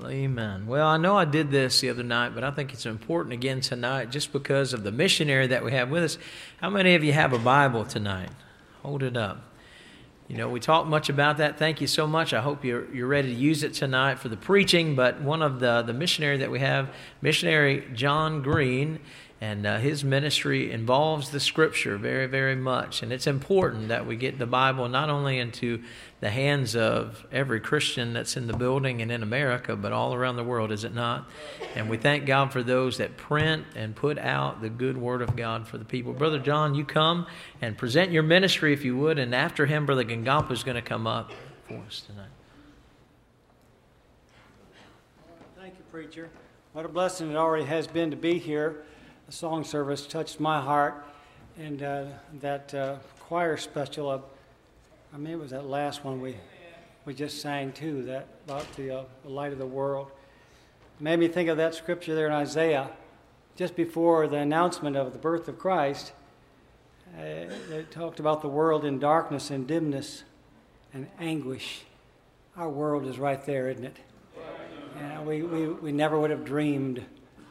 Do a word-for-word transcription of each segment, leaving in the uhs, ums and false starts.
Amen. Well, I know I did this the other night, but I think it's important again tonight just because of the missionary that we have with us. How many of you have a Bible tonight? Hold it up. You know, we talked much about that. Thank you so much. I hope you're you're ready to use it tonight for the preaching. But one of the, the missionary that we have, missionary John Green, and uh, his ministry involves the Scripture very, very much. And it's important that we get the Bible not only into the hands of every Christian that's in the building and in America, but all around the world, is it not? And we thank God for those that print and put out the good Word of God for the people. Brother John, you come and present your ministry if you would, and after him, Brother Gangampa is going to come up for us tonight. Thank you, preacher. What a blessing it already has been to be here. The song service touched my heart, and uh, that uh, choir special, uh, I mean, it was that last one we we just sang too, that about the, uh, the light of the world. It made me think of that scripture there in Isaiah, just before the announcement of the birth of Christ. Uh, it talked about the world in darkness and dimness and anguish. Our world is right there, isn't it? And we, we, we never would have dreamed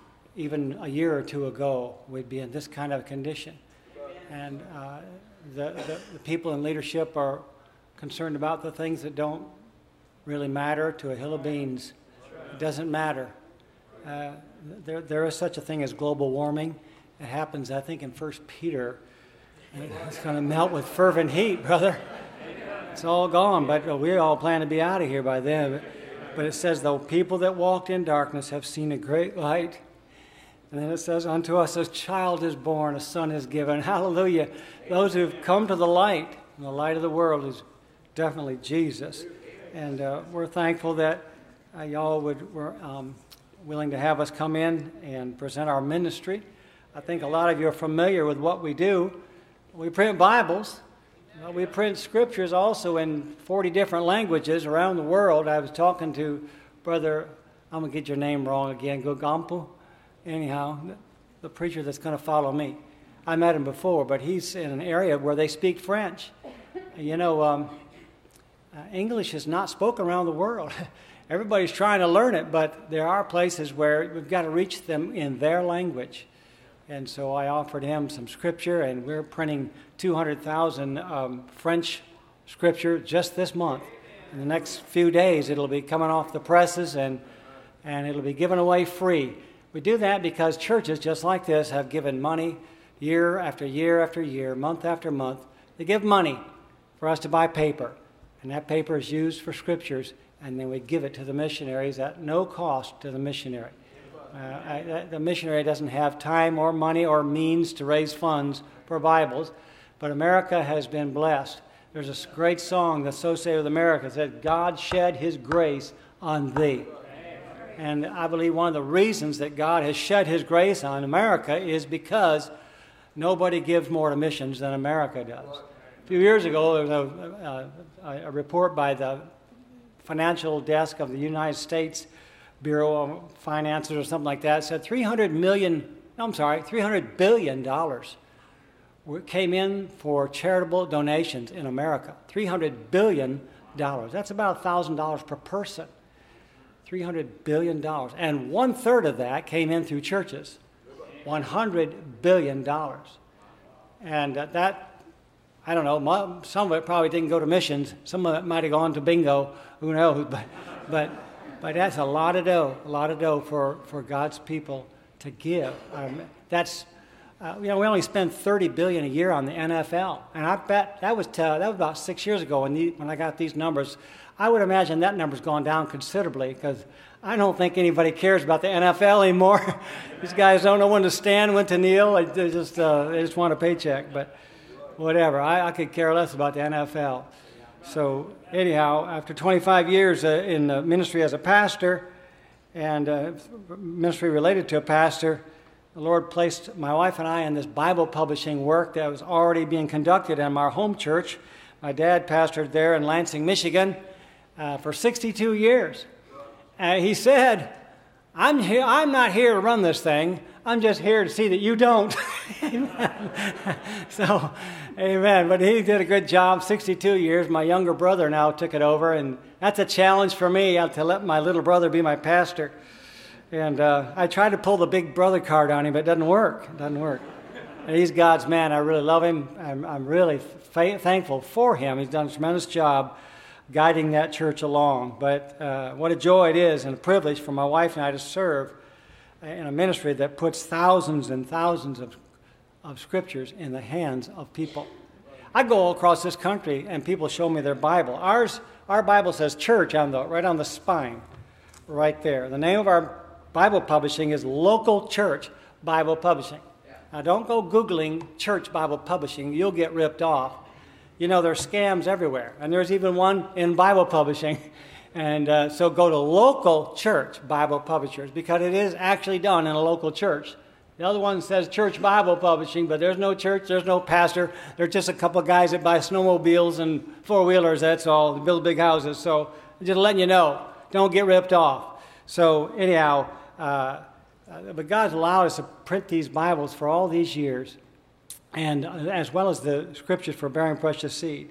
even a year or two ago we'd be in this kind of condition. And uh, the, the, the people in leadership are concerned about the things that don't really matter to a hill of beans. It doesn't matter. Uh, there, there is such a thing as global warming. It happens, I think, in First Peter. It's going to melt with fervent heat, brother. It's all gone, but we all plan to be out of here by then. But it says, the people that walked in darkness have seen a great light. And then it says, unto us a child is born, a son is given. Hallelujah. Those who've come to the light, and the light of the world is definitely Jesus. And uh, we're thankful that uh, y'all would, were um, willing to have us come in and present our ministry. I think a lot of you are familiar with what we do. We print Bibles. Uh, we print scriptures also in forty different languages around the world. I was talking to Brother, I'm going to get your name wrong again, Gangampa. Anyhow, the preacher that's going to follow me. I met him before, but he's in an area where they speak French. You know, um, uh, English is not spoken around the world. Everybody's trying to learn it, but there are places where we've got to reach them in their language. And so I offered him some scripture, and we're printing two hundred thousand um, French scripture just this month. In the next few days, it'll be coming off the presses, and, and it'll be given away free. We do that because churches just like this have given money year after year after year, month after month. They give money for us to buy paper, and that paper is used for scriptures, and then we give it to the missionaries at no cost to the missionary. Uh, I, the missionary doesn't have time or money or means to raise funds for Bibles, but America has been blessed. There's a great song that's associated with America that says, God shed his grace on thee. And I believe one of the reasons that God has shed his grace on America is because nobody gives more to missions than America does. A few years ago, there was a, a, a report by the financial desk of the United States Bureau of Finances or something like that. It said three hundred million, no, I'm sorry, three hundred billion dollars came in for charitable donations in America. three hundred billion dollars. That's about one thousand dollars per person. three hundred billion dollars. And one third of that came in through churches. one hundred billion dollars. And uh, that, I don't know, some of it probably didn't go to missions. Some of it might have gone to bingo. Who knows? But, but, but that's a lot of dough, a lot of dough for, for God's people to give. Um, that's, uh, you know, we only spend thirty billion dollars a year on the N F L. And I bet that was, t- that was about six years ago when, the, when I got these numbers. I would imagine that number's gone down considerably because I don't think anybody cares about the N F L anymore. These guys don't know when to stand, when to kneel. They just, uh, they just want a paycheck. But whatever. I, I could care less about the N F L. So anyhow, after twenty-five years uh, in uh, ministry as a pastor and uh, ministry related to a pastor, the Lord placed my wife and I in this Bible publishing work that was already being conducted in our home church. My dad pastored there in Lansing, Michigan, uh, for sixty-two years. Uh, he said, I'm here. I'm not here to run this thing. I'm just here to see that you don't. Amen. So, amen. But he did a good job. sixty-two years. My younger brother now took it over, and that's a challenge for me uh, to let my little brother be my pastor. And uh, I tried to pull the big brother card on him, but it doesn't work. It doesn't work. And he's God's man. I really love him. I'm, I'm really fa- thankful for him. He's done a tremendous job guiding that church along. But uh, what a joy it is and a privilege for my wife and I to serve in a ministry that puts thousands and thousands of, of scriptures in the hands of people. I go all across this country and people show me their Bible. Ours, our Bible says church on the right on the spine, right there. The name of our Bible publishing is Local Church Bible Publishing. Now, don't go Googling Church Bible Publishing. You'll get ripped off. You know, there's scams everywhere, and there's even one in Bible publishing. And uh, so go to Local Church Bible Publishers, because it is actually done in a local church. The other one says Church Bible Publishing, but there's no church, there's no pastor. There's just a couple of guys that buy snowmobiles and four-wheelers, that's all. They build big houses. So just letting you know, don't get ripped off. So anyhow, uh, Uh, but God's allowed us to print these Bibles for all these years, and uh, as well as the scriptures for bearing precious seed.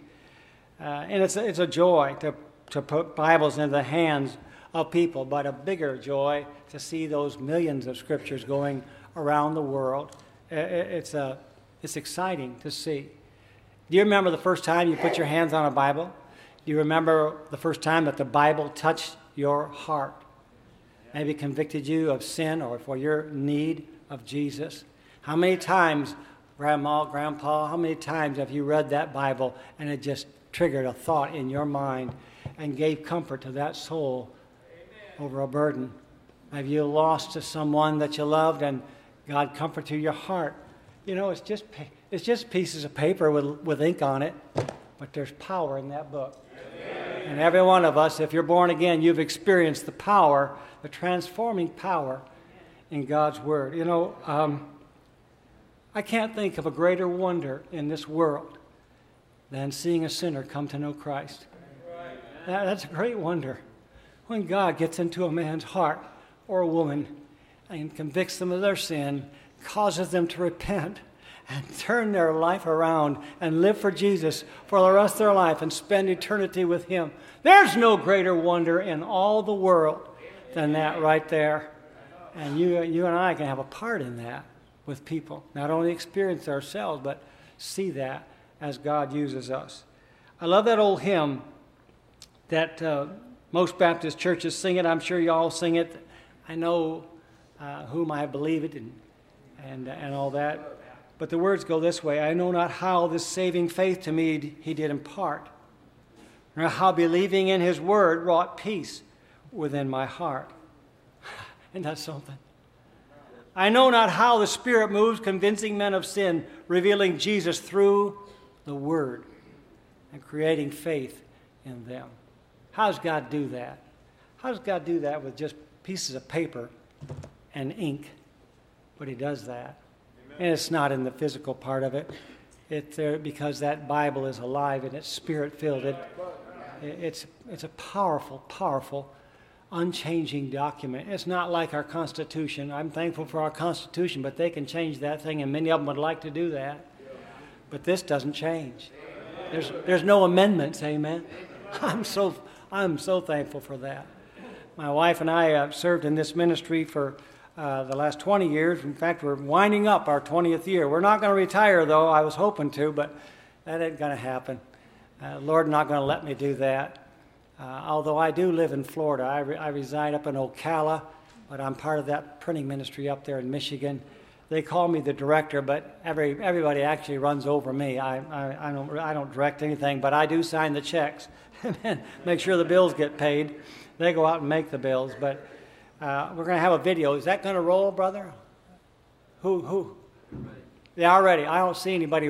Uh, and it's a, it's a joy to, to put Bibles into the hands of people, but a bigger joy to see those millions of scriptures going around the world. Uh, it's, a, it's exciting to see. Do you remember the first time you put your hands on a Bible? Do you remember the first time that the Bible touched your heart? Maybe convicted you of sin or for your need of Jesus. How many times, Grandma, Grandpa, how many times have you read that Bible and it just triggered a thought in your mind and gave comfort to that soul over a burden? Have you lost to someone that you loved and God comforted your heart? You know, it's just it's just pieces of paper with, with ink on it, but there's power in that book. And every one of us, if you're born again, you've experienced the power, the transforming power in God's Word. You know, um, I can't think of a greater wonder in this world than seeing a sinner come to know Christ. That, that's a great wonder. When God gets into a man's heart or a woman and convicts them of their sin, causes them to repent, and turn their life around and live for Jesus for the rest of their life and spend eternity with Him. There's no greater wonder in all the world than that right there. And you, you and I can have a part in that with people. Not only experience ourselves, but see that as God uses us. I love that old hymn that uh, most Baptist churches sing it. I'm sure you all sing it. I know uh, whom I believe it and, and, and all that. But the words go this way: I know not how this saving faith to me He did impart, nor how believing in His word wrought peace within my heart. Isn't that something? I know not how the Spirit moves, convincing men of sin, revealing Jesus through the word, and creating faith in them. How does God do that? How does God do that with just pieces of paper and ink? But He does that. And it's not in the physical part of it. It's there because that Bible is alive and it's spirit-filled. It, it's, it's a powerful, powerful, unchanging document. It's not like our Constitution. I'm thankful for our Constitution, but they can change that thing, and many of them would like to do that. But this doesn't change. There's, there's no amendments, amen? I'm so, I'm so thankful for that. My wife and I uh, served in this ministry for Uh, the last twenty years. In fact, we're winding up our twentieth year. We're not going to retire, though. I was hoping to, but that ain't going to happen. Uh, Lord not going to let me do that. Uh, although I do live in Florida. I, re- I reside up in Ocala, but I'm part of that printing ministry up there in Michigan. They call me the director, but every everybody actually runs over me. I, I, I don't I don't direct anything, but I do sign the checks and make sure the bills get paid. They go out and make the bills, but Uh, we're going to have a video. Is that going to roll, brother? Who? Who? Yeah, already. I don't see anybody.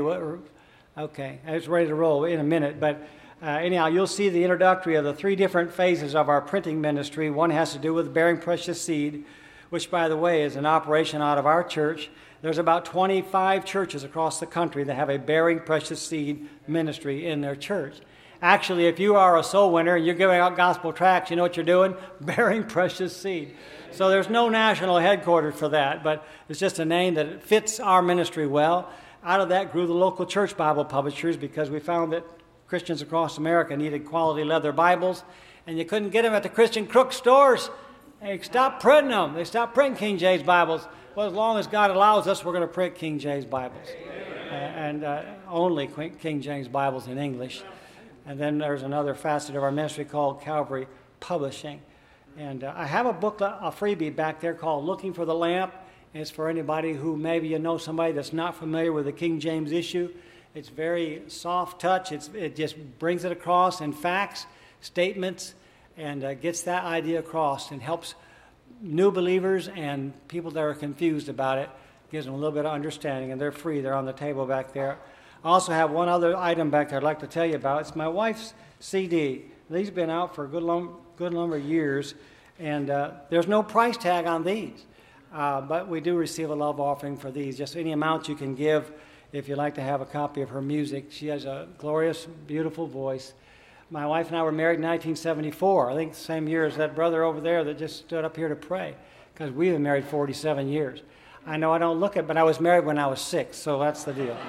Okay, it's ready to roll in a minute. But uh, anyhow, you'll see the introductory of the three different phases of our printing ministry. One has to do with bearing precious seed, which, by the way, is an operation out of our church. There's about twenty-five churches across the country that have a bearing precious seed ministry in their church. Actually, if you are a soul winner and you're giving out gospel tracts, you know what you're doing? Bearing precious seed. So there's no national headquarters for that, but it's just a name that fits our ministry well. Out of that grew the local church Bible publishers, because we found that Christians across America needed quality leather Bibles, and you couldn't get them at the Christian Crook stores. They stopped printing them. They stopped printing King James Bibles. Well, as long as God allows us, we're going to print King James Bibles. Uh, and uh, only King James Bibles in English. And then there's another facet of our ministry called Calvary Publishing. And uh, I have a booklet, a freebie back there called Looking for the Lamp. It's for anybody who maybe you know somebody that's not familiar with the King James issue. It's very soft touch. It's, it just brings it across in facts, statements, and uh, gets that idea across and helps new believers and people that are confused about it, gives them a little bit of understanding, and they're free. They're on the table back there. I also have one other item back there I'd like to tell you about. It's my wife's C D. These have been out for a good, long, good number of years, and uh, there's no price tag on these. Uh, but we do receive a love offering for these. Just any amount you can give if you'd like to have a copy of her music. She has a glorious, beautiful voice. My wife and I were married in nineteen seventy-four. I think the same year as that brother over there that just stood up here to pray, because we've been married forty-seven years. I know I don't look it, but I was married when I was six, so that's the deal.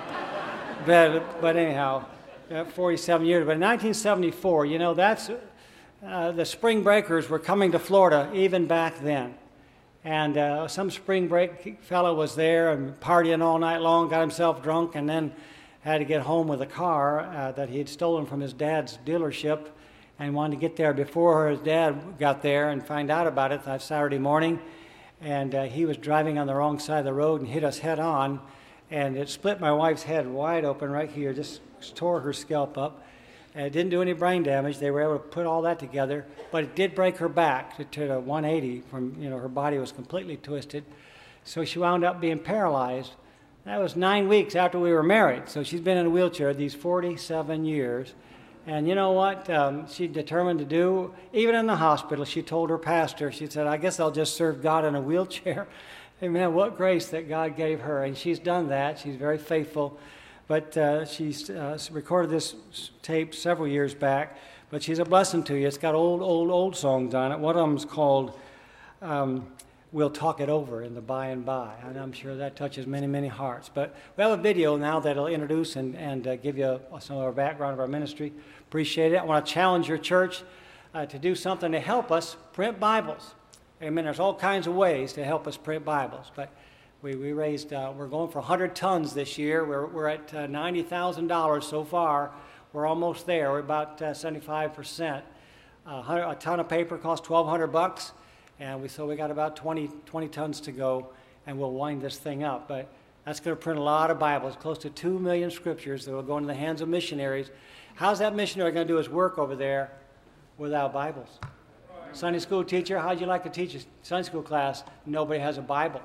but, but anyhow, uh, forty-seven years. But in nineteen seventy-four, you know, that's uh, the spring breakers were coming to Florida even back then. And uh, some spring break fellow was there and partying all night long, got himself drunk, and then had to get home with a car uh, that he had stolen from his dad's dealership, and wanted to get there before his dad got there and find out about it that Saturday morning. And uh, he was driving on the wrong side of the road and hit us head on, and it split my wife's head wide open right here, just tore her scalp up. And it didn't do any brain damage. They were able to put all that together, but it did break her back to, to one eighty. From, you know, her body was completely twisted, so she wound up being paralyzed. That was nine weeks after we were married. So she's been in a wheelchair these forty-seven years. And you know what um, she determined to do? Even in the hospital, she told her pastor, she said, I guess I'll just serve God in a wheelchair. Amen. What grace that God gave her. And she's done that. She's very faithful. But uh, she's uh, recorded this tape several years back. But she's a blessing to you. It's got old, old, old songs on it. One of them's called um, We'll Talk It Over in the By and By. And I'm sure that touches many, many hearts. But we have a video now that'll introduce and, and uh, give you some of our background of our ministry. Appreciate it. I want to challenge your church uh, to do something to help us print Bibles. Amen. There's all kinds of ways to help us print Bibles. But we, we raised, uh, we're going for one hundred tons this year. We're, we're at uh, ninety thousand dollars so far. We're almost there. We're about uh, seventy-five percent. Uh, a ton of paper costs twelve hundred bucks. And we, so we got about twenty, twenty tons to go, and we'll wind this thing up. But that's going to print a lot of Bibles, close to two million scriptures that will go into the hands of missionaries. How's that missionary going to do his work over there without Bibles? Sunday school teacher, how'd you like to teach a Sunday school class? Nobody has a Bible,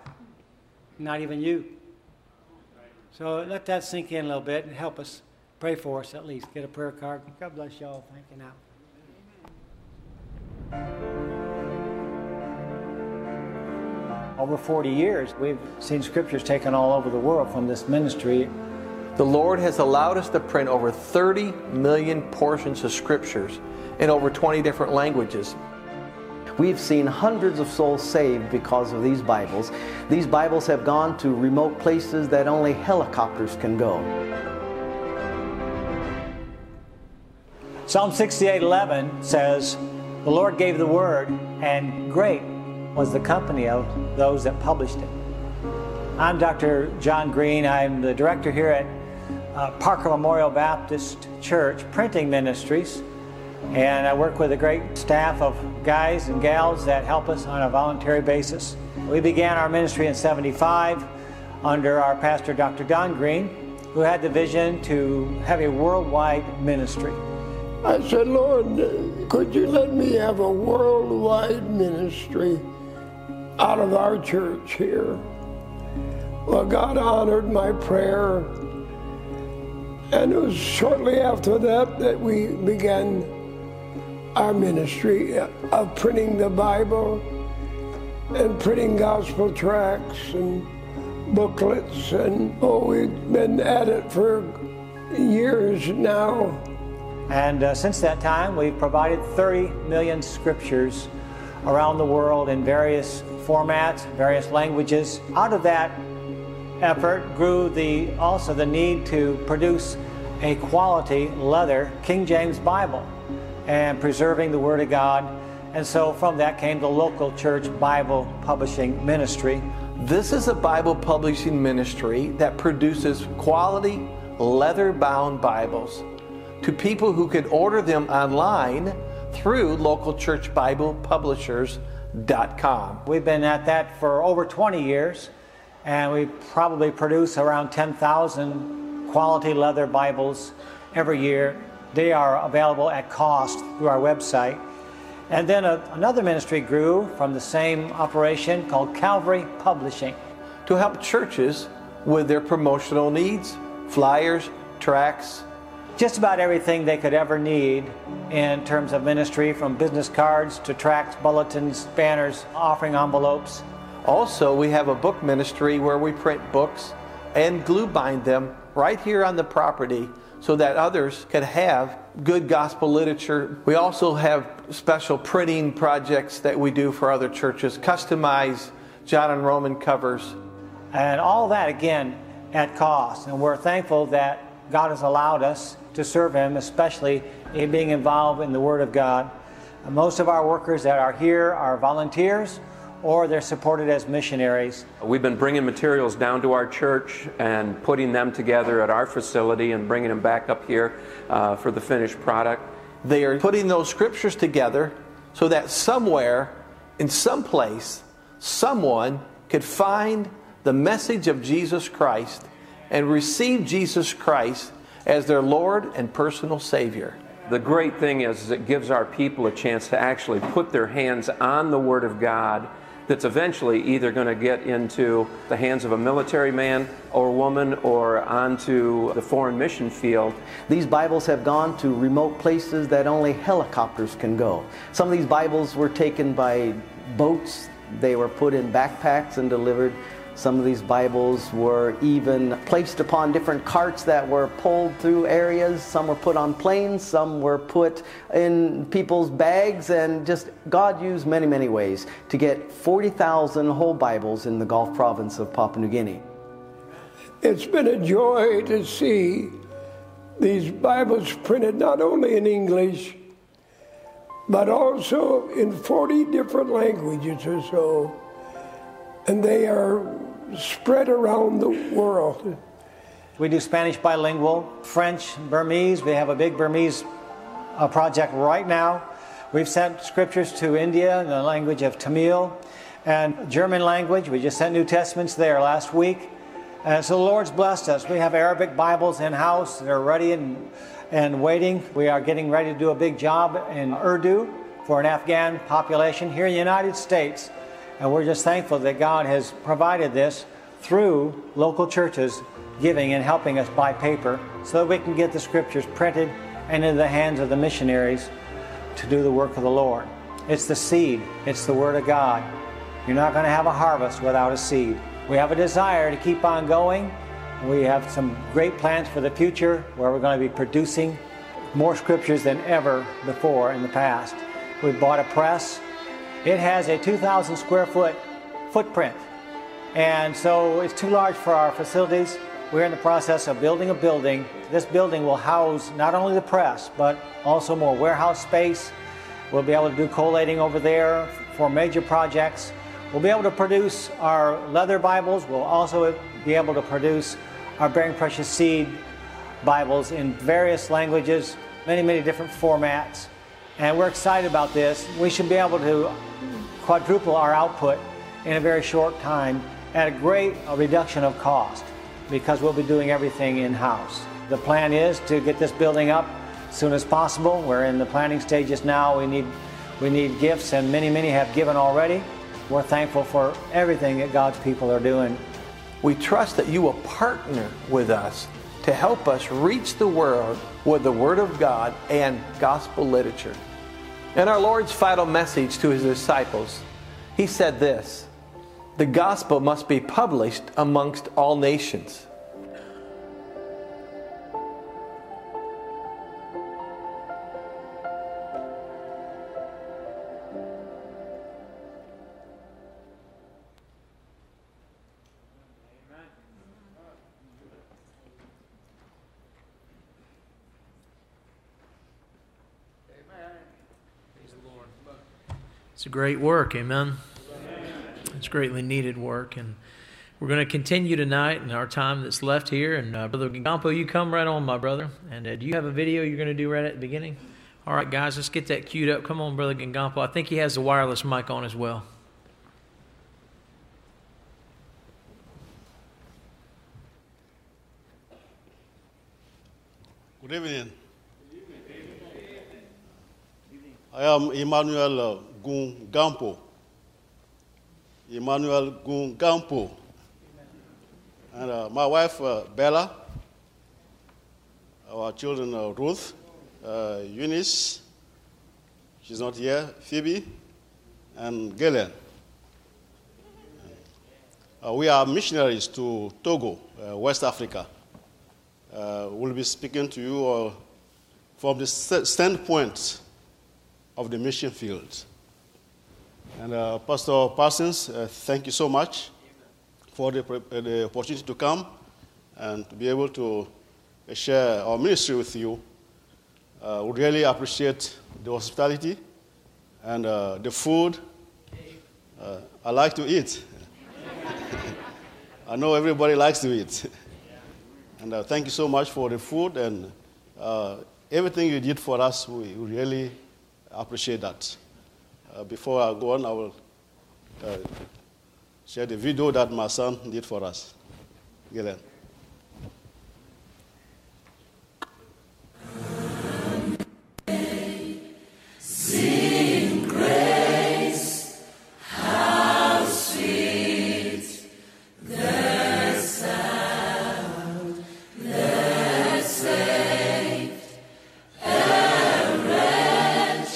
not even you. So let that sink in a little bit and help us. Pray for us at least. Get a prayer card. God bless y'all. Thank you now. Over forty years, we've seen scriptures taken all over the world from this ministry. The Lord has allowed us to print over thirty million portions of scriptures in over twenty different languages. We've seen hundreds of souls saved because of these Bibles. These Bibles have gone to remote places that only helicopters can go. Psalm sixty-eight eleven says, "The Lord gave the word, and great was the company of those that published it." I'm Doctor John Green. I'm the director here at uh, Parker Memorial Baptist Church Printing Ministries, and I work with a great staff of guys and gals that help us on a voluntary basis. We began our ministry in seventy-five under our pastor, Doctor Don Green, who had the vision to have a worldwide ministry. I said, Lord, could you let me have a worldwide ministry out of our church here? Well, God honored my prayer, and it was shortly after that that we began our ministry of printing the Bible and printing gospel tracts and booklets, and oh, we've been at it for years now. And uh, since that time, we've provided thirty million scriptures around the world in various formats, various languages. Out of that effort grew the also the need to produce a quality leather King James Bible and preserving the Word of God. And so from that came the local church Bible publishing ministry. This is a Bible publishing ministry that produces quality leather-bound Bibles to people who could order them online through local church bible publishers dot com. We've been at that for over twenty years, and we probably produce around ten thousand quality leather Bibles every year. They are available at cost through our website. And then a, another ministry grew from the same operation called Calvary Publishing, to help churches with their promotional needs, flyers, tracts, just about everything they could ever need in terms of ministry, from business cards to tracts, bulletins, banners, offering envelopes. Also, we have a book ministry where we print books and glue bind them right here on the property so that others can have good gospel literature. We also have special printing projects that we do for other churches, customize John and Roman covers. And all that, again, at cost. And we're thankful that God has allowed us to serve Him, especially in being involved in the Word of God. And most of our workers that are here are volunteers, or they're supported as missionaries. We've been bringing materials down to our church and putting them together at our facility and bringing them back up here uh, for the finished product. They are putting those scriptures together so that somewhere, in some place, someone could find the message of Jesus Christ and receive Jesus Christ as their Lord and personal Savior. The great thing is, is it gives our people a chance to actually put their hands on the Word of God that's eventually either going to get into the hands of a military man or woman or onto the foreign mission field. These Bibles have gone to remote places that only helicopters can go. Some of these Bibles were taken by boats. They were put in backpacks and delivered. Some of these Bibles were even placed upon different carts that were pulled through areas. Some were put on planes, some were put in people's bags, and just God used many, many ways to get forty thousand whole Bibles in the Gulf province of Papua New Guinea. It's been a joy to see these Bibles printed not only in English, but also in forty different languages or so. And they are spread around the world. We do Spanish bilingual, French, Burmese. We have a big Burmese uh, project right now. We've sent scriptures to India in the language of Tamil and German language. We just sent New Testaments there last week. And so the Lord's blessed us. We have Arabic Bibles in-house. They're ready and, and waiting. We are getting ready to do a big job in Urdu for an Afghan population here in the United States. And we're just thankful that God has provided this through local churches giving and helping us buy paper so that we can get the scriptures printed and into the hands of the missionaries to do the work of the Lord. It's the seed. It's the Word of God. You're not going to have a harvest without a seed. We have a desire to keep on going. We have some great plans for the future where we're going to be producing more scriptures than ever before in the past. We bought a press. It has a two thousand square foot footprint, and so it's too large for our facilities. We're in the process of building a building. This building will house not only the press, but also more warehouse space. We'll be able to do collating over there for major projects. We'll be able to produce our leather Bibles. We'll also be able to produce our Bearing Precious Seed Bibles in various languages, many, many different formats. And we're excited about this. We should be able to quadruple our output in a very short time at a great reduction of cost because we'll be doing everything in-house. The plan is to get this building up as soon as possible. We're in the planning stages now. We need, we need gifts, and many, many have given already. We're thankful for everything that God's people are doing. We trust that you will partner with us to help us reach the world with the Word of God and gospel literature. In our Lord's final message to His disciples, He said this: "The gospel must be published amongst all nations." It's a great work, amen? It's greatly needed work, and we're going to continue tonight in our time that's left here. And uh, Brother Gampo, you come right on, my brother. And uh, do you have a video you're going to do right at the beginning? All right, guys, let's get that queued up. Come on, Brother Gampo. I think he has the wireless mic on as well. Good evening. I am Emmanuel uh, Gun Gampo. Emmanuel Gun Gampo. And uh, my wife, uh, Bella, our children, uh, Ruth, uh, Eunice, she's not here, Phoebe, and Galen. Uh, we are missionaries to Togo, uh, West Africa. Uh, we'll be speaking to you uh, from the standpoint of the mission field. And uh, Pastor Parsons, uh, thank you so much for the, uh, the opportunity to come and to be able to uh, share our ministry with you. Uh, we really appreciate the hospitality and uh, the food. Uh, I like to eat. I know everybody likes to eat. And uh, thank you so much for the food and uh, everything you did for us. We, we really appreciate that. Uh, before I go on, I will uh, share the video that my son did for us. Galen. Sing grace, how sweet the sound that saved a wretch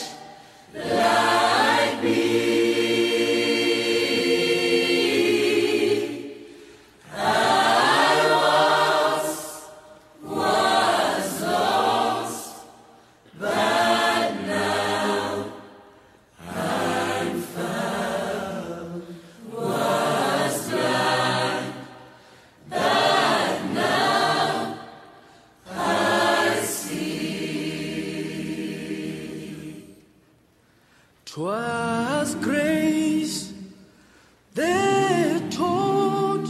like me. I was, was lost, but now I'm found. Was blind, but now I see. 'Twas grace that taught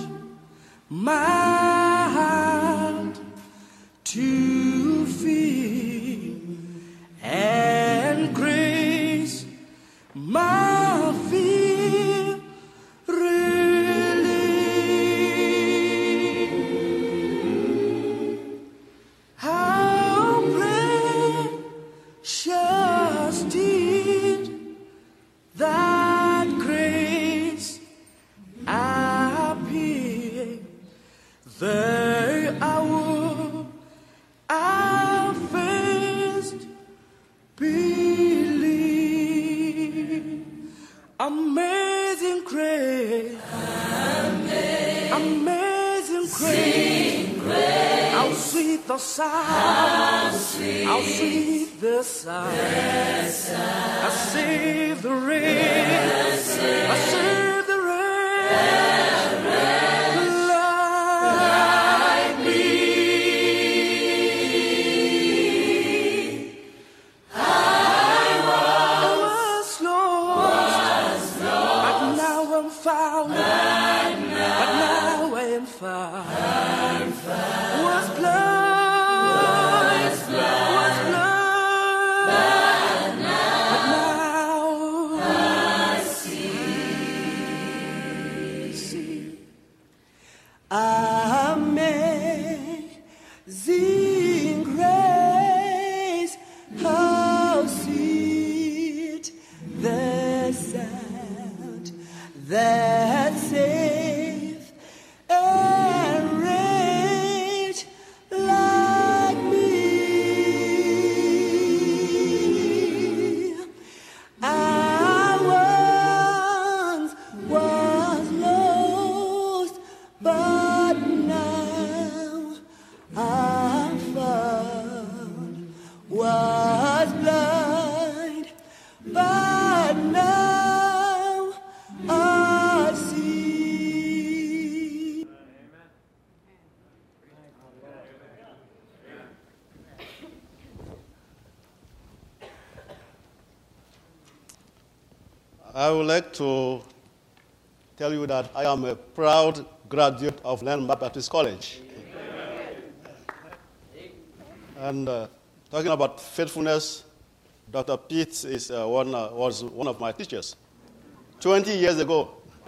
my heart to fear, and grace my fear relieved. How precious did that grace appear, the hour I first believed. Amazing grace, amazing grace, how sweet the sound, how sweet the sound. I save the rain, I save the rain, like me. I was lost, but now I'm found, but now I'm found. Was blind, was blind, but now I see. Amazing grace, how sweet the sound that saved a wretch like me. I once was lost, but now I'm found. Was blind, but now I would like to tell you that I am a proud graduate of Landmark Baptist College. And uh, talking about faithfulness, Doctor Pete is, uh, one, uh, was one of my teachers twenty years ago.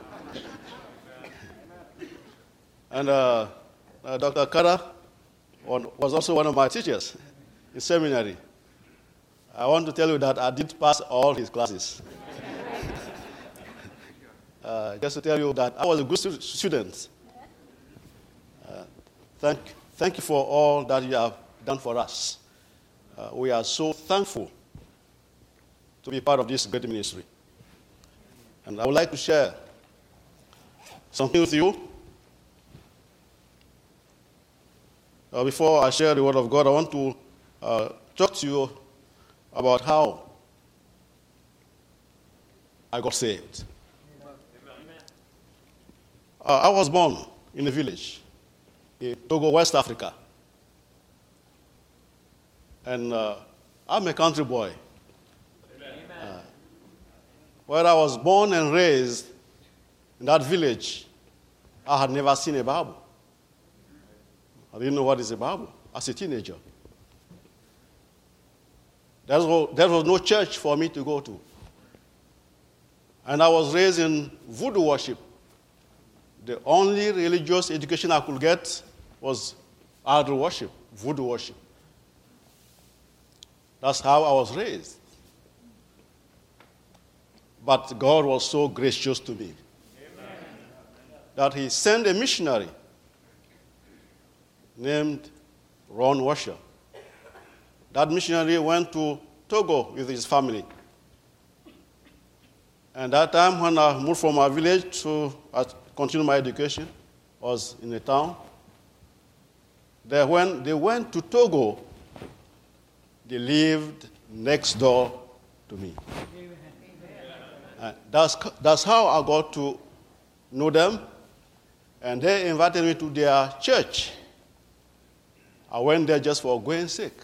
And uh, uh, Doctor Kara was also one of my teachers in seminary. I want to tell you that I did pass all his classes. uh, just to tell you that I was a good stu- student. Uh, thank, thank you for all that you have done for us. Uh, we are so thankful to be part of this great ministry. And I would like to share something with you. Uh, before I share the word of God, I want to uh, talk to you about how I got saved. Uh, I was born in a village in Togo, West Africa. And uh, I'm a country boy. Uh, where I was born and raised in that village, I had never seen a Bible. I didn't know what is a Bible as a teenager. There was, there was no church for me to go to. And I was raised in voodoo worship. The only religious education I could get was idol worship, voodoo worship. That's how I was raised. But God was so gracious to me that He sent a missionary named Ron Washer. That missionary went to Togo with his family. And that time when I moved from my village to uh, continue my education, I was in a town. They, when they went to Togo, they lived next door to me. Uh, that's, that's how I got to know them. And they invited me to their church. I went there just for going sake.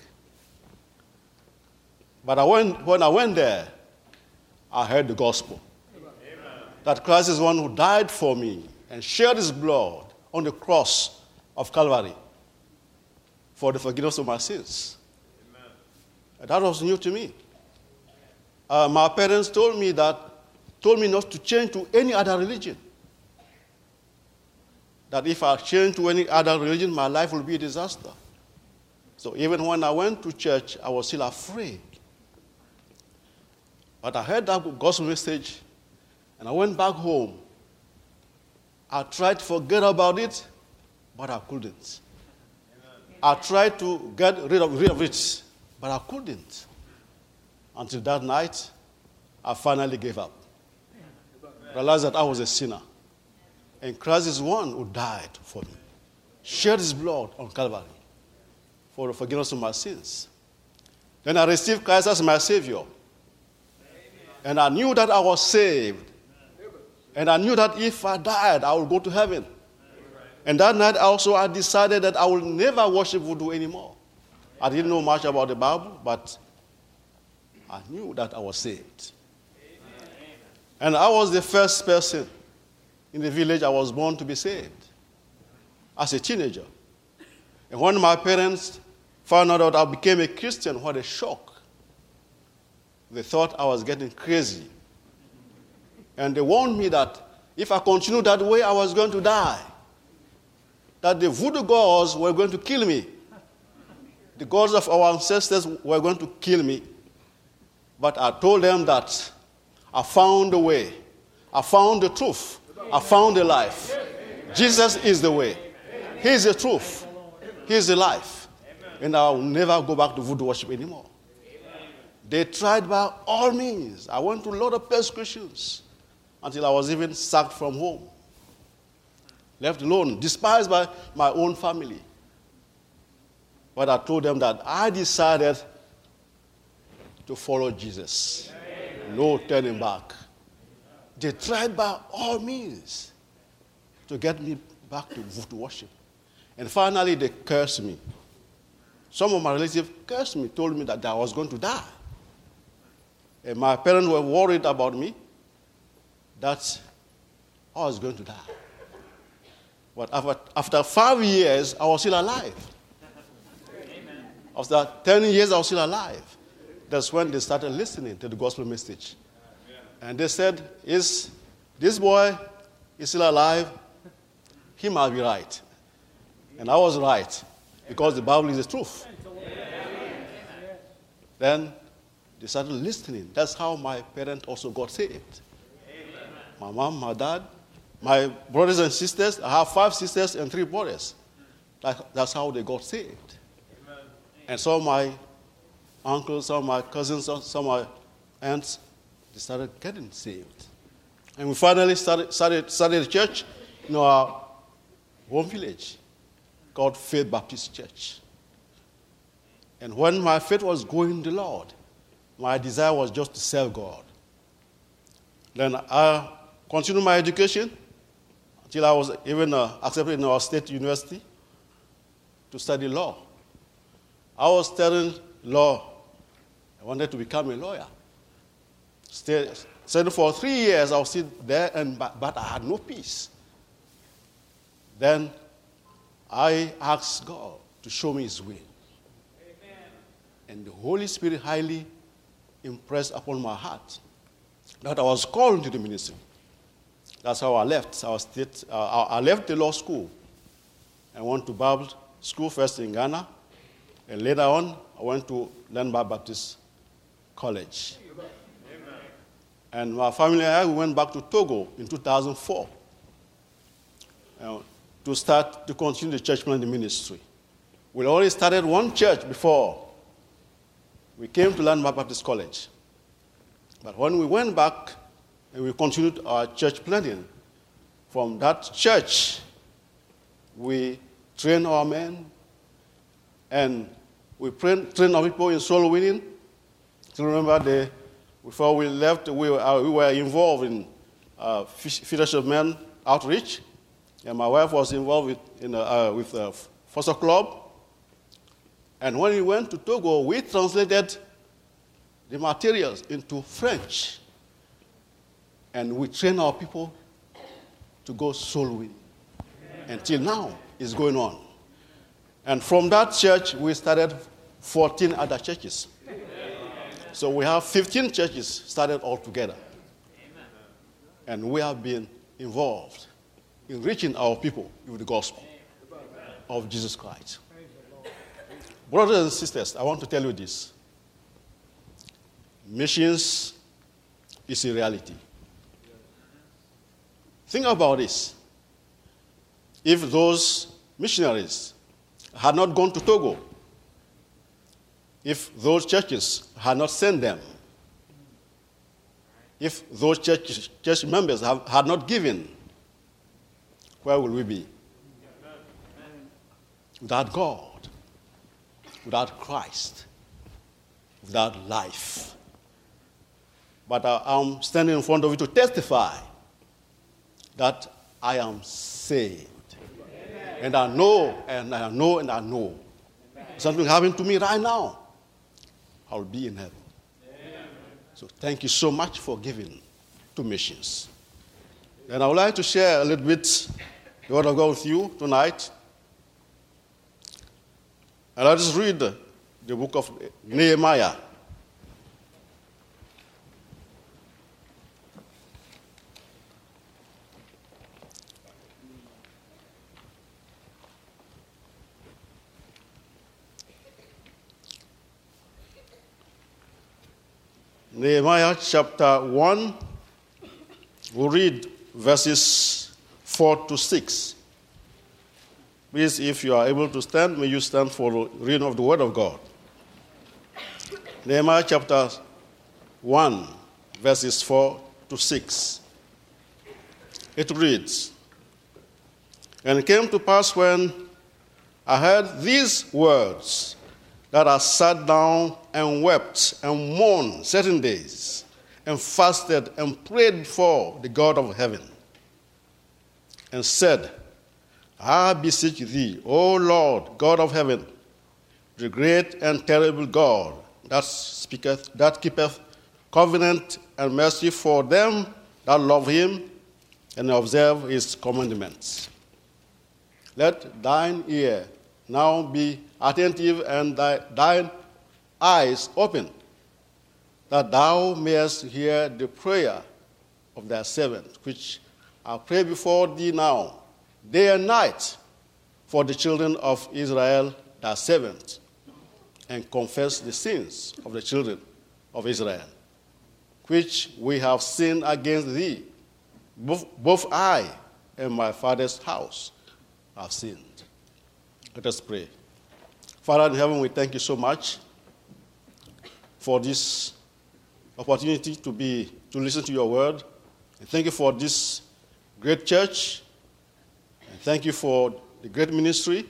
But I went, when I went there, I heard the gospel. Amen. That Christ is one who died for me and shed His blood on the cross of Calvary for the forgiveness of my sins. Amen. And that was new to me. Uh, my parents told me that, told me not to change to any other religion. That if I change to any other religion, my life will be a disaster. So even when I went to church, I was still afraid. But I heard that gospel message, and I went back home. I tried to forget about it, but I couldn't. Amen. I tried to get rid of, rid of it, but I couldn't. Until that night, I finally gave up. I realized that I was a sinner. And Christ is one who died for me, shed His blood on Calvary for the forgiveness of my sins. Then I received Christ as my Savior. And I knew that I was saved. And I knew that if I died, I would go to heaven. And that night also I decided that I will never worship voodoo anymore. I didn't know much about the Bible, but I knew that I was saved. And I was the first person in the village I was born to be saved as a teenager. And when my parents found out that I became a Christian, what a shock. They thought I was getting crazy. And they warned me that if I continued that way, I was going to die. That the voodoo gods were going to kill me. The gods of our ancestors were going to kill me. But I told them that I found the way. I found the truth. I found the life. Jesus is the way. He is the truth. He is the life. And I will never go back to voodoo worship anymore. They tried by all means. I went through a lot of persecutions until I was even sacked from home. Left alone, despised by my own family. But I told them that I decided to follow Jesus. No turning back. They tried by all means to get me back to voodoo worship. And finally, they cursed me. Some of my relatives cursed me, told me that I was going to die. And my parents were worried about me. that I was going to die. But after, after five years, I was still alive. Amen. After ten years, I was still alive. That's when they started listening to the gospel message. And they said, is this boy is still alive? He must be right. And I was right, because the Bible is the truth. Then they started listening. That's how my parents also got saved. My mom, my dad, my brothers and sisters. I have five sisters and three brothers. That, that's how they got saved. And some of my uncles, some of my cousins, some of my aunts, they started getting saved. And we finally started, started, started a church in our home village called Faith Baptist Church. And when my faith was growing in the Lord, my desire was just to serve God. Then I continued my education until I was even uh, accepted in our state university to study law. I was studying law. I wanted to become a lawyer. Stayed, studied for three years. I was still there, and but, but I had no peace. Then I asked God to show me His will. Amen. And the Holy Spirit highly impressed upon my heart that I was called into the ministry. That's how I left. I, was state, uh, I left the law school and went to Bible school first in Ghana, and later on I went to Landmark Baptist College. Amen. And my family and I we went back to Togo in two thousand four uh, to start to continue the church planting ministry. We already started one church before we came to Landmark Baptist College. But when we went back and we continued our church planting, from that church, we trained our men and we trained our people in soul winning. To remember, the, before we left, we were, uh, we were involved in uh, fishermen outreach, and my wife was involved with, in, uh, with the Foster Club. And when we went to Togo, we translated the materials into French, and we trained our people to go soul winning. Until now, it's going on. And from that church, we started fourteen other churches. So we have fifteen churches started all together. And we have been involved in reaching our people with the gospel of Jesus Christ. Brothers and sisters, I want to tell you this. Missions is a reality. Think about this. If those missionaries had not gone to Togo, if those churches had not sent them, if those church, church members have, had not given, where will we be? Without God, without Christ, without life. But I, I'm standing in front of you to testify that I am saved. Amen. And I know, and I know, and I know. Amen. Something happened to me right now. I'll be in heaven. Amen. So thank you so much for giving to missions. And I would like to share a little bit the Word of God with you tonight. And I'll just read the, the book of Nehemiah. Nehemiah chapter one, we'll read verses four to six. Please, if you are able to stand, may you stand for the reading of the Word of God. Nehemiah chapter one, verses four to six. It reads, "And it came to pass when I heard these words, that I sat down and wept and mourned certain days, and fasted and prayed before the God of heaven, and said, I beseech thee, O Lord, God of heaven, the great and terrible God, that speaketh, that keepeth covenant and mercy for them that love him and observe his commandments. Let thine ear now be attentive and thy, thine eyes open, that thou mayest hear the prayer of thy servant, which I pray before thee now, day and night, for the children of Israel, thy servant, and confess the sins of the children of Israel, which we have sinned against thee. Both, both I and my father's house have sinned. Let us pray. Father in heaven, we thank you so much for this opportunity to be to listen to your word. And thank you for this great church. And thank you for the great ministry.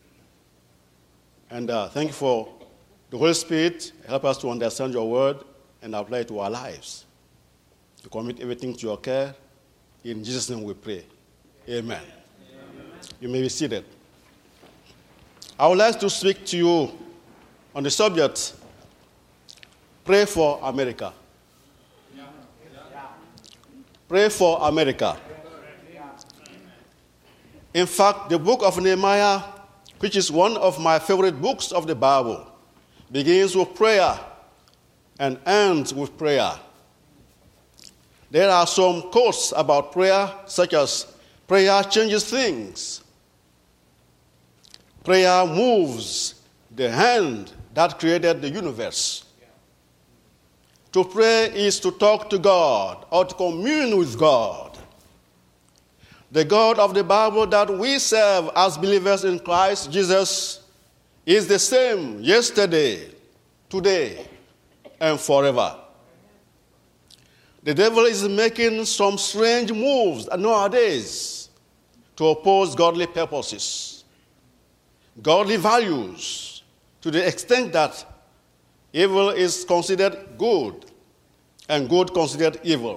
And uh, thank you for the Holy Spirit. Help us to understand your word and apply it to our lives. To commit everything to your care. In Jesus' name we pray. Amen. Amen. You may be seated. I would like to speak to you on the subject, Pray for America. Pray for America. In fact, the book of Nehemiah, which is one of my favorite books of the Bible, begins with prayer and ends with prayer. There are some quotes about prayer, such as, prayer changes things. Prayer moves the hand that created the universe. To pray is to talk to God or to commune with God. The God of the Bible that we serve as believers in Christ Jesus is the same yesterday, today, and forever. The devil is making some strange moves nowadays to oppose godly purposes, godly values, to the extent that evil is considered good and good considered evil.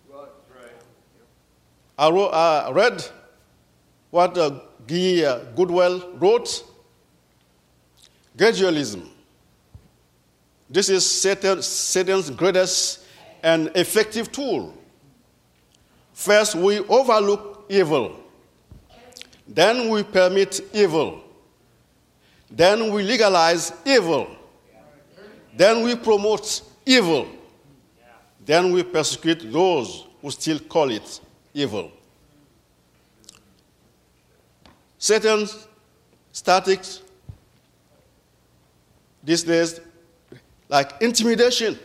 I, wrote, I read what uh, Guy uh, Goodwell wrote. Gradualism. This is Satan, Satan's greatest and effective tool. First, we overlook evil. Then we permit evil. Then we legalize evil. Then we promote evil. Then we persecute those who still call it evil. Satan's tactics these days, like intimidation.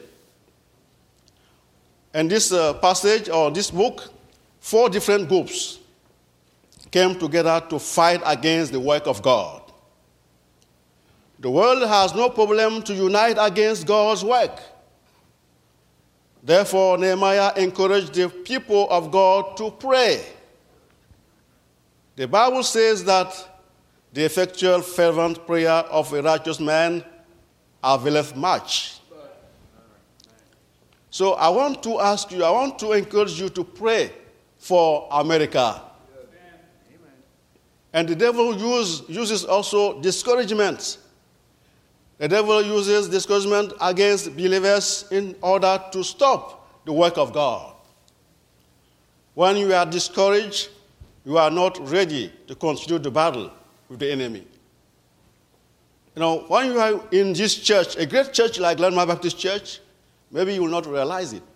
And this uh, passage or this book, four different groups came together to fight against the work of God. The world has no problem to unite against God's work. Therefore, Nehemiah encouraged the people of God to pray. The Bible says that the effectual, fervent prayer of a righteous man availeth much. So I want to ask you, I want to encourage you to pray for America. And the devil use, uses also discouragement. The devil uses discouragement against believers in order to stop the work of God. When you are discouraged, you are not ready to continue the battle with the enemy. You know, when you are in this church, a great church like Landmark Baptist Church, maybe you will not realize it.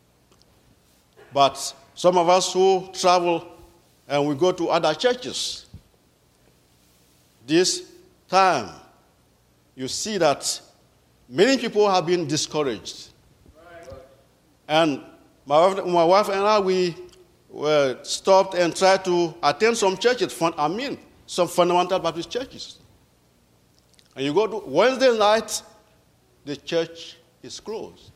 But some of us who travel and we go to other churches, this time, you see that many people have been discouraged. Right. And my wife, my wife and I, we were stopped and tried to attend some churches, I mean, some fundamental Baptist churches. And you go to Wednesday night, the church is closed.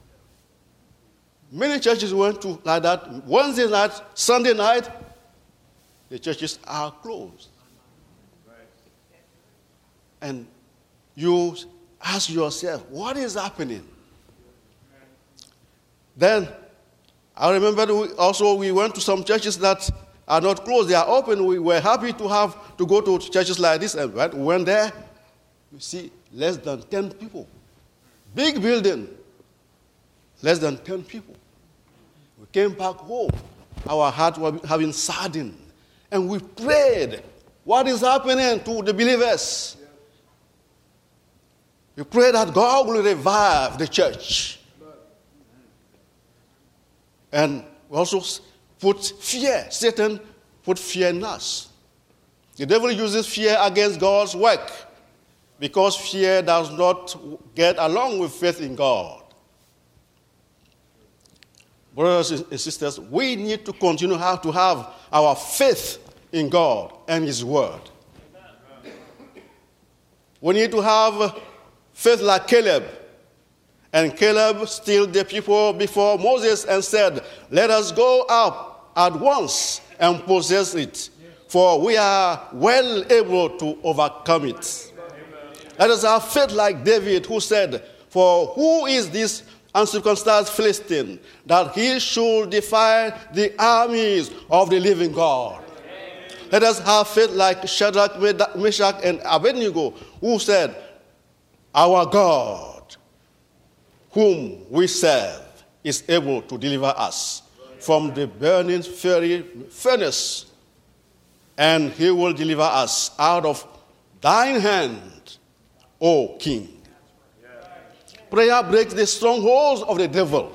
Many churches went to like that. Wednesday night, Sunday night, the churches are closed. Right. And you ask yourself, what is happening? Then, I remember we also we went to some churches that are not closed, they are open. We were happy to have to go to churches like this. And when we went there, you see less than ten people. Big building, less than ten people. We came back home. Our hearts were having saddened. And we prayed. What is happening to the believers? We pray that God will revive the church. And we also put fear. Satan put fear in us. The devil uses fear against God's work because fear does not get along with faith in God. Brothers and sisters, we need to continue how to have our faith in God and His Word. We need to have faith like Caleb. And Caleb stilled the people before Moses and said, "Let us go up at once and possess it, for we are well able to overcome it." Let us have faith like David, who said, "For who is this uncircumcised Philistine, that he should defy the armies of the living God?" Let us have faith like Shadrach, Meshach, and Abednego, who said, "Our God, whom we serve, is able to deliver us from the burning fiery furnace, and He will deliver us out of thine hand, O King." Prayer breaks the strongholds of the devil.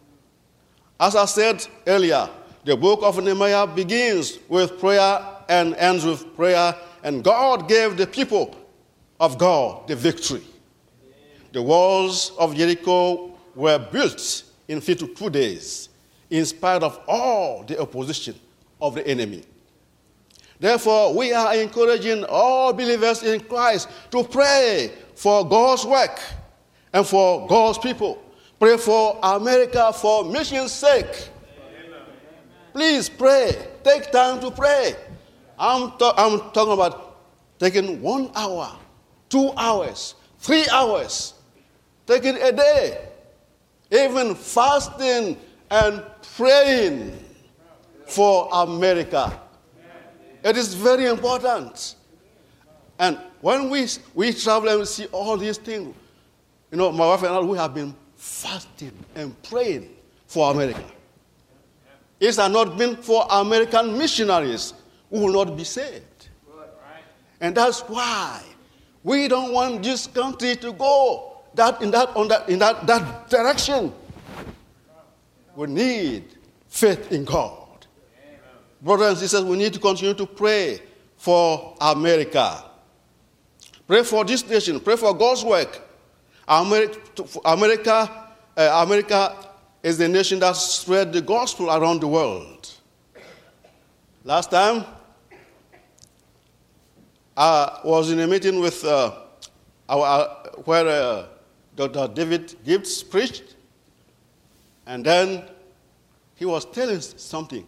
As I said earlier, the book of Nehemiah begins with prayer and ends with prayer, and God gave the people of God the victory. The walls of Jericho were built in fifty-two days, in spite of all the opposition of the enemy. Therefore, we are encouraging all believers in Christ to pray for God's work and for God's people. Pray for America for mission's sake. Amen. Please pray. Take time to pray. I'm, to- I'm talking about taking one hour, two hours, three hours, taking a day, even fasting and praying for America. It is very important. And when we, we travel and we see all these things, you know, my wife and I, we have been fasting and praying for America. It has not been for American missionaries who will not be saved. And that's why we don't want this country to go that in that on that in that, that direction. We need faith in God. Brothers and sisters, we need to continue to pray for America. Pray for this nation. Pray for God's work. America, America, uh, America is the nation that spread the gospel around the world. Last time, I was in a meeting with uh, our, uh, where uh, Doctor David Gibbs preached, and then he was telling something.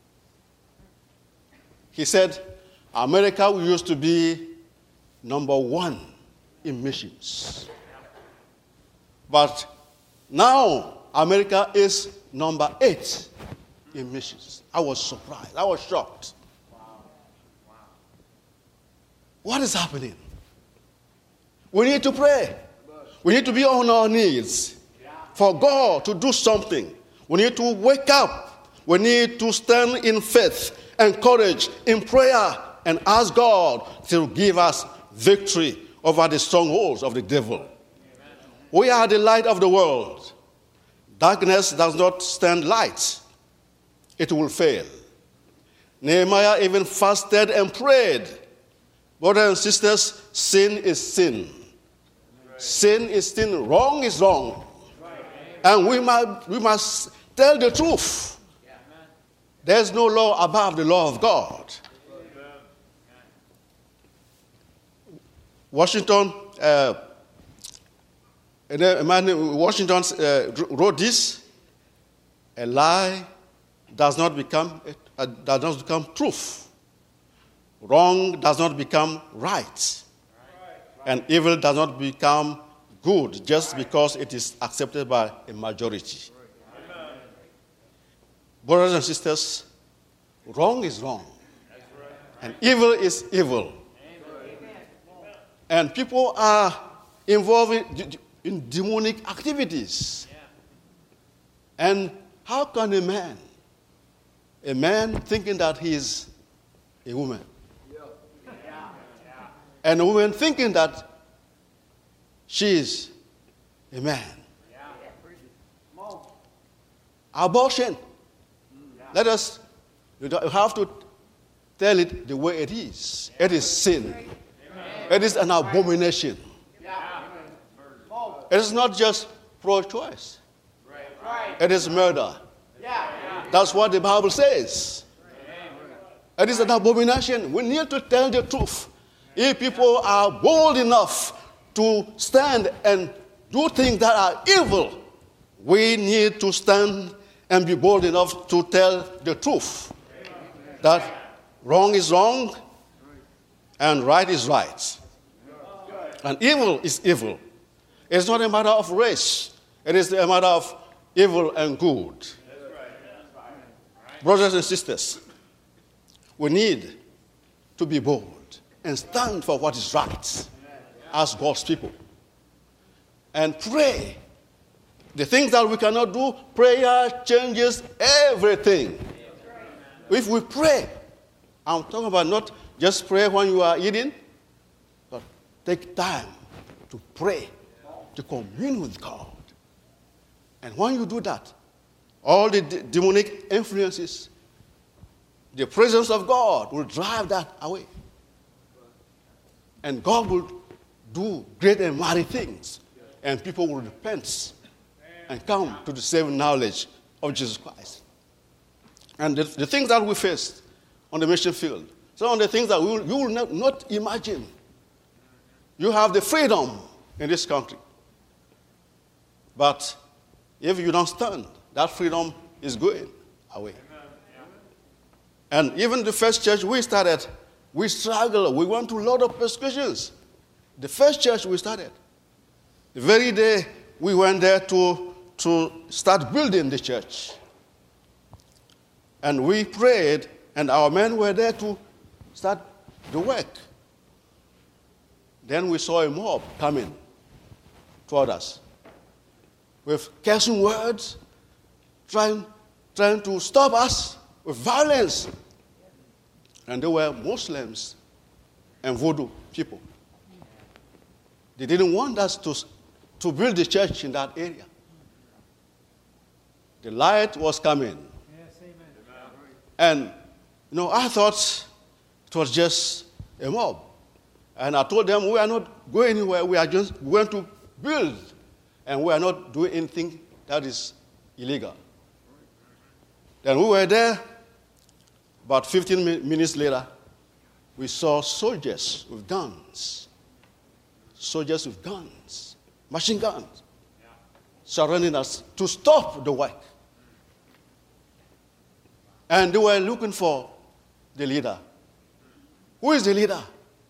He said, America used to be number one in missions. But now America is number eight in missions. I was surprised. I was shocked. Wow. Wow. What is happening? We need to pray. We need to be on our knees for God to do something. We need to wake up. We need to stand in faith and courage in prayer and ask God to give us victory over the strongholds of the devil. Amen. We are the light of the world. Darkness does not stand light. It will fail. Nehemiah even fasted and prayed. Brothers and sisters, sin is sin. Right. Sin is sin. Wrong is wrong. Right. And we must, we must tell the truth. There's no law above the law of God. Washington, uh, a man in Washington uh, wrote this: a lie does not become uh, does not become truth. Wrong does not become right, and evil does not become good just because it is accepted by a majority. Brothers and sisters, wrong is wrong, and evil is evil. And people are involved in, in demonic activities. And How can a man, a man thinking that he is a woman, and a woman thinking that she is a man? Abortion. Let us, you have to tell it the way it is. It is sin. It is an abomination. It is not just pro-choice. It is murder. That's what the Bible says. It is an abomination. We need to tell the truth. If people are bold enough to stand and do things that are evil, we need to stand and be bold enough to tell the truth. That wrong is wrong and right is right. And evil is evil. It's not a matter of race. It is a matter of evil and good. Brothers and sisters, we need to be bold and stand for what is right as God's people. And pray. The things that we cannot do, prayer changes everything. If we pray, I'm talking about not just pray when you are eating, but take time to pray, to commune with God. And when you do that, all the de- demonic influences, the presence of God will drive that away. And God will do great and mighty things. And people will repent and come to the saving knowledge of Jesus Christ. And the, the things that we faced on the mission field, some of the things that we will, you will not, not imagine. You have the freedom in this country. But if you don't stand, that freedom is going away. And even the first church we started, we struggled. We went through a lot of persecutions. The first church we started, the very day we went there to to start building the church. And we prayed, and our men were there to start the work. Then we saw a mob coming toward us with cursing words, trying, trying to stop us with violence. And they were Muslims and voodoo people. They didn't want us to, to build the church in that area. The light was coming. Yes, amen. And, you know, I thought it was just a mob. And I told them we are not going anywhere. We are just going to build. And we are not doing anything that is illegal. Then we were there. About fifteen minutes later, we saw soldiers with guns. Soldiers with guns, machine guns, surrounding us to stop the work. And they were looking for the leader. Who is the leader?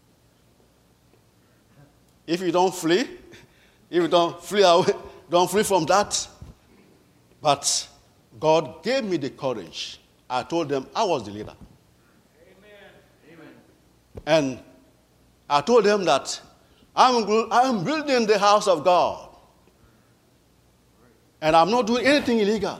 If you don't flee, if you don't flee away, don't flee from that. But God gave me the courage. I told them I was the leader. Amen. And I told them that I'm, I'm building the house of God. And I'm not doing anything illegal.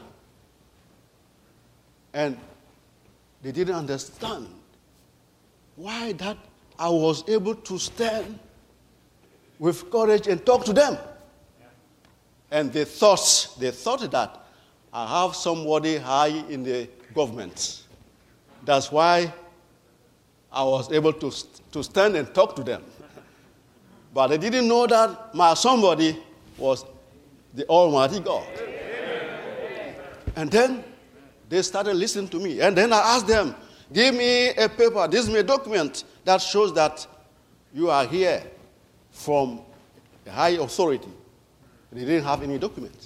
And they didn't understand why that I was able to stand with courage and talk to them. And they thought, they thought that I have somebody high in the government. That's why I was able to, to stand and talk to them. But they didn't know that my somebody was the Almighty God. And then they started listening to me. And then I asked them, give me a paper, this is a document that shows that you are here from a high authority. They didn't have any document.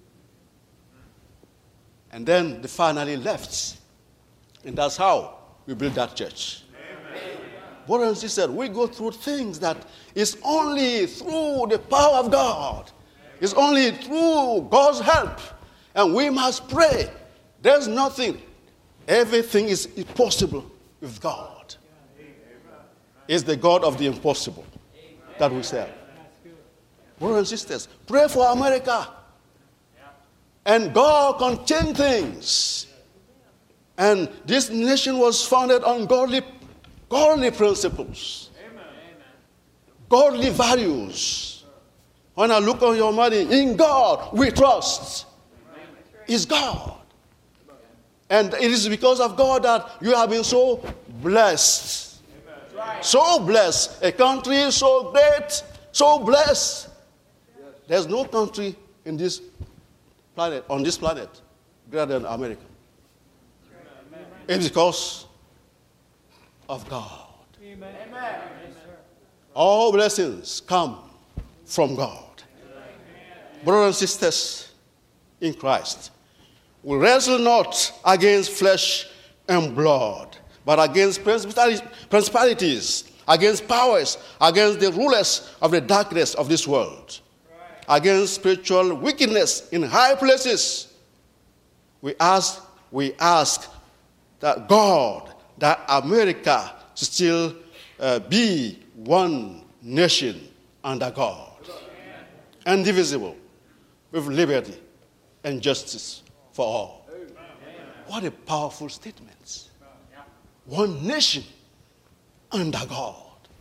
And then they finally left. And that's how we built that church. Brothers and sisters, we go through things that is only through the power of God. It's only through God's help. And we must pray. There's nothing. Everything is possible with God. It's the God of the impossible that we serve. Brothers and sisters, pray for America. And God can change things. And this nation was founded on godly, godly principles. Amen. Godly values. When I look on your money, in God we trust. It's God. And it is because of God that you have been so blessed. So blessed. A country so great, so blessed. There's no country in this planet, on this planet, greater than America. It's because of God. Amen. All blessings come from God. Brothers and sisters in Christ, we wrestle not against flesh and blood, but against principalities, against powers, against the rulers of the darkness of this world, against spiritual wickedness in high places. We ask, we ask that God, that America still uh, be one nation under God, indivisible, with liberty and justice for all. What a powerful statement. One nation under God.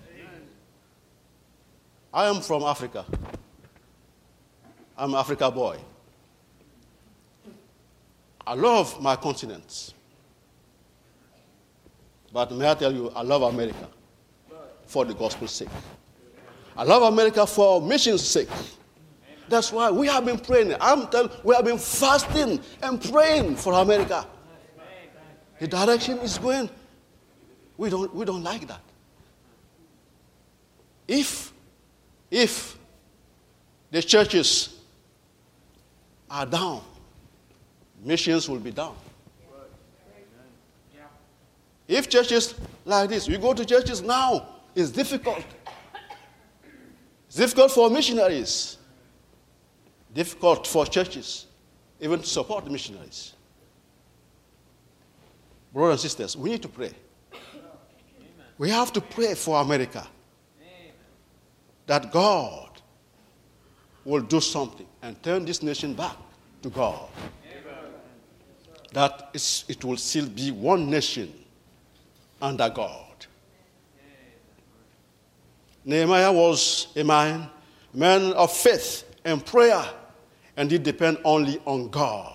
I am from Africa. I'm an Africa boy. I love my continent. But may I tell you, I love America for the gospel's sake. I love America for mission's sake. That's why we have been praying. I'm telling we have been fasting and praying for America. The direction is going. We don't, we don't like that. If, if the churches are down, missions will be down. If churches like this, we go to churches now, it's difficult. It's difficult for missionaries. Difficult for churches, even to support the missionaries. Brothers and sisters, we need to pray. We have to pray for America. That God will do something and turn this nation back to God. That it's, it will still be one nation under God. Nehemiah was a man, man of faith and prayer, and he depend only on God.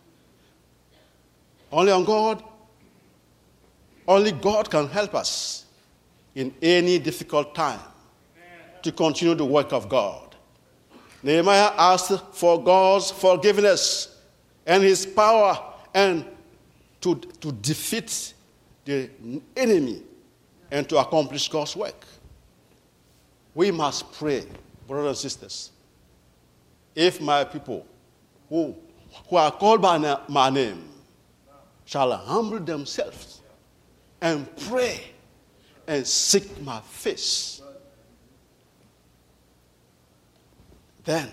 Only on God. Only God can help us in any difficult time to continue the work of God. Nehemiah asked for God's forgiveness and his power and to, to defeat the enemy and to accomplish God's work. We must pray, brothers and sisters. If my people who, who are called by na- my name shall humble themselves and pray and seek my face, then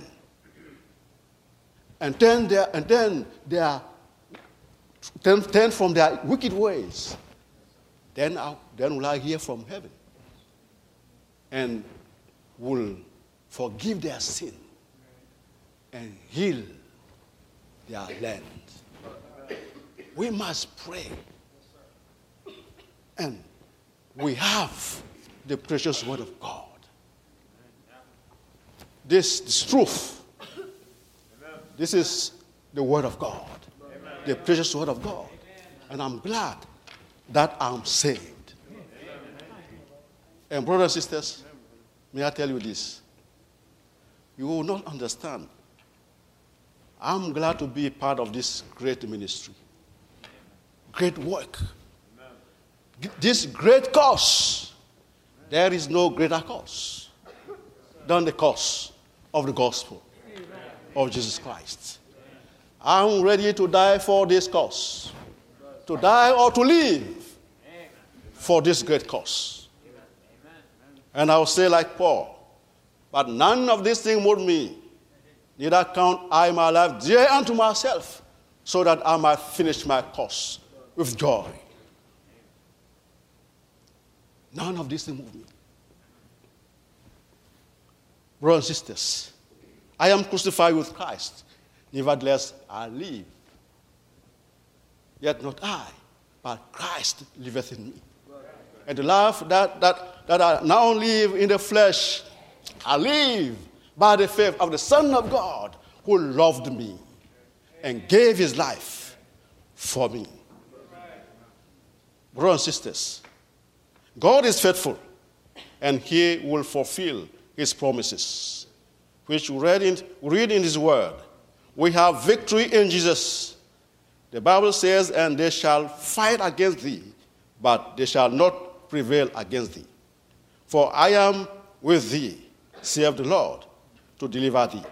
and then they and then they are turn, turn from their wicked ways, then I, then will I hear from heaven and will forgive their sin and heal their land. We must pray. And we have the precious word of God. This is truth. This is the word of God. The precious word of God. And I'm glad that I'm saved. And brothers and sisters, may I tell you this? You will not understand. I'm glad to be part of this great ministry. Great work. This great cause. There is no greater cause than the cause of the gospel of Jesus Christ. I'm ready to die for this cause. To die or to live for this great cause. And I will say like Paul, but none of these things move me. Neither count I my life dear unto myself, so that I might finish my course with joy. None of these things move me. Brothers and sisters, I am crucified with Christ. Nevertheless, I live. Yet not I, but Christ liveth in me. And the life that, that, that I now live in the flesh, I live by the faith of the Son of God who loved me and gave his life for me. Brothers and sisters, God is faithful, and he will fulfill his promises, which we read in, read in his word. We have victory in Jesus. The Bible says, and they shall fight against thee, but they shall not prevail against thee. For I am with thee, saith the Lord, to deliver thee.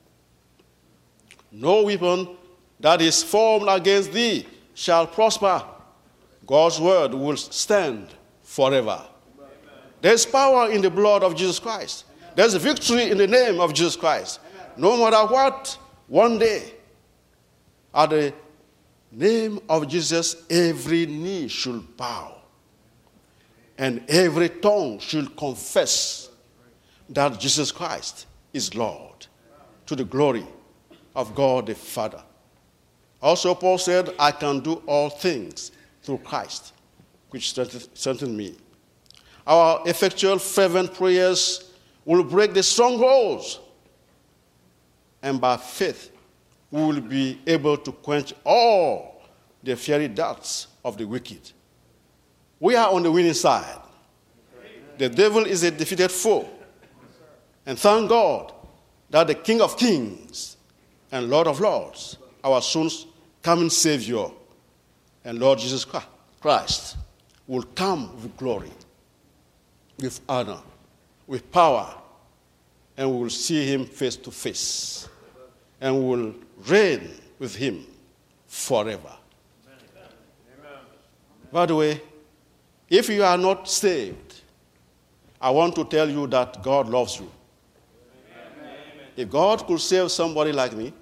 No weapon that is formed against thee shall prosper. God's word will stand forever. Amen. There's power in the blood of Jesus Christ. Amen. There's victory in the name of Jesus Christ. Amen. No matter what, one day, at the name of Jesus, every knee should bow, and every tongue should confess that Jesus Christ is Lord, to the glory of God the Father. Also, Paul said, I can do all things through Christ, which strengthened me. Our effectual, fervent prayers will break the strongholds, and by faith, we will be able to quench all the fiery darts of the wicked. We are on the winning side. The devil is a defeated foe. And thank God that the King of Kings and Lord of Lords, our soon coming Savior and Lord Jesus Christ, will come with glory, with honor, with power, and we will see him face to face, and we will reign with him forever. Amen. By the way, if you are not saved, I want to tell you that God loves you. Amen. If God could save somebody like me,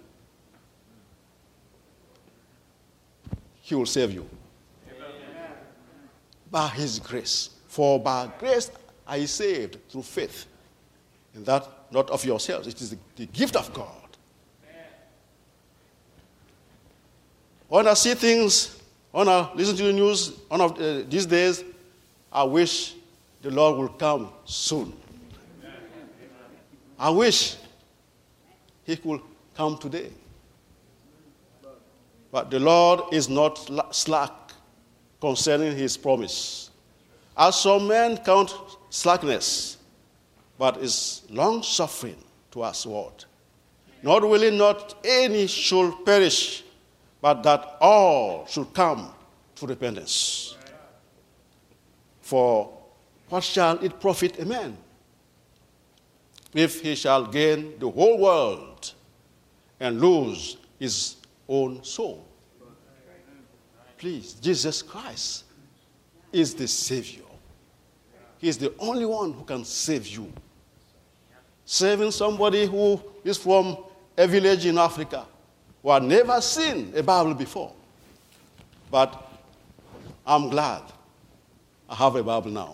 he will save you. Amen. By his grace. For by grace are you saved through faith. And that not of yourselves. It is the, the gift of God. Amen. When I see things, when I listen to the news one of uh, these days, I wish the Lord will come soon. Amen. I wish he could come today. But the Lord is not slack concerning his promise. As some men count slackness, but is long-suffering to us, what? Not willing not any should perish, but that all should come to repentance. For what shall it profit a man if he shall gain the whole world and lose his own soul? Please, Jesus Christ is the Savior. He is the only one who can save you. Saving somebody who is from a village in Africa who had never seen a Bible before. But I'm glad I have a Bible now.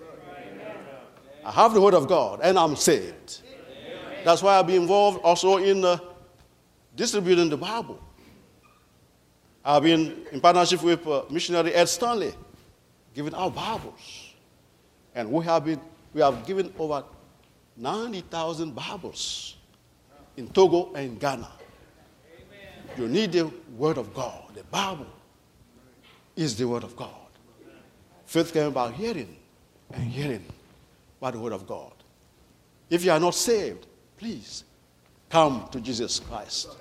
I have the Word of God, and I'm saved. That's why I'll be involved also in uh, distributing the Bible. I've been in partnership with uh, missionary Ed Stanley, giving out Bibles. And we have, been, we have given over ninety thousand Bibles in Togo and Ghana. Amen. You need the Word of God. The Bible is the Word of God. Faith came by hearing, and hearing by the Word of God. If you are not saved, please come to Jesus Christ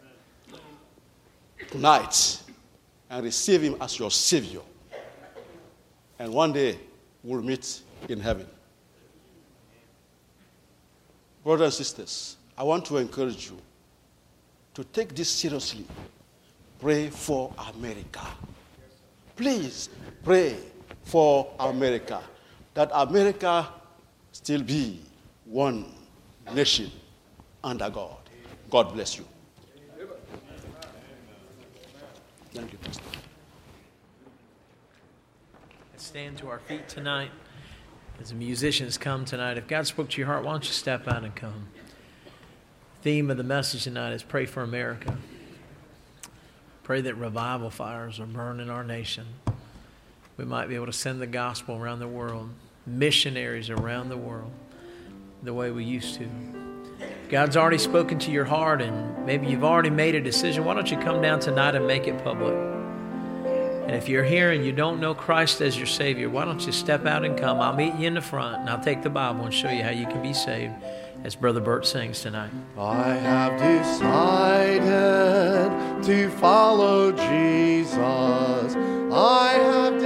tonight and receive him as your Savior. And one day we'll meet in heaven. Brothers and sisters, I want to encourage you to take this seriously. Pray for America. Please pray for America, that America still be one nation under God. God bless you. Thank you, Pastor. Let's stand to our feet tonight as the musicians come tonight. If God spoke to your heart, why don't you step out and come? theme of the message tonight is Pray for America. Pray that revival fires are burning our nation. We might be able to send the gospel around the world, missionaries around the world, the way we used to. God's already spoken to your heart, and maybe you've already made a decision. Why don't you come down tonight and make it public? And if you're here and you don't know Christ as your Savior, why don't you step out and come? I'll meet you in the front, and I'll take the Bible and show you how you can be saved, as Brother Bert sings tonight. I have decided to follow Jesus. I have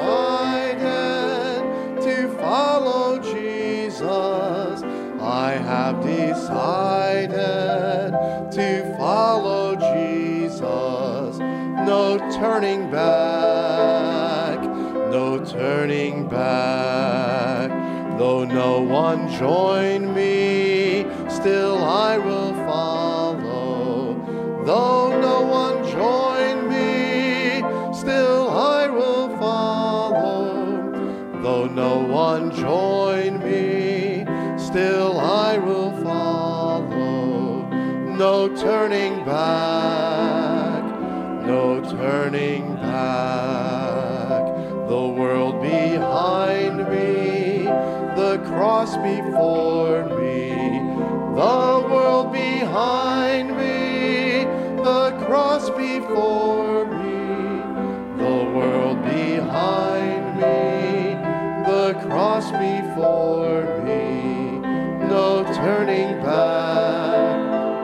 decided to follow Jesus. I have decided to follow Jesus. No turning back, no turning back. Though no one join me, still I will follow. Though no one join me, still I will follow. Though no one join me, still I will follow. No turning back, no turning back. The world behind me, the cross before me. The world behind me, the cross before me. The world behind me, the cross before me. No turning back,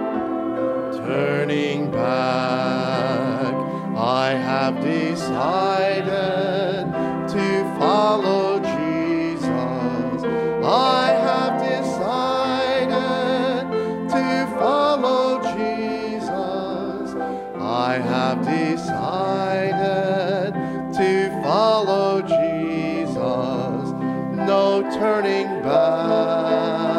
turning back. I have decided to follow Jesus. I have decided to follow Jesus. I have decided to follow Jesus. No turning back.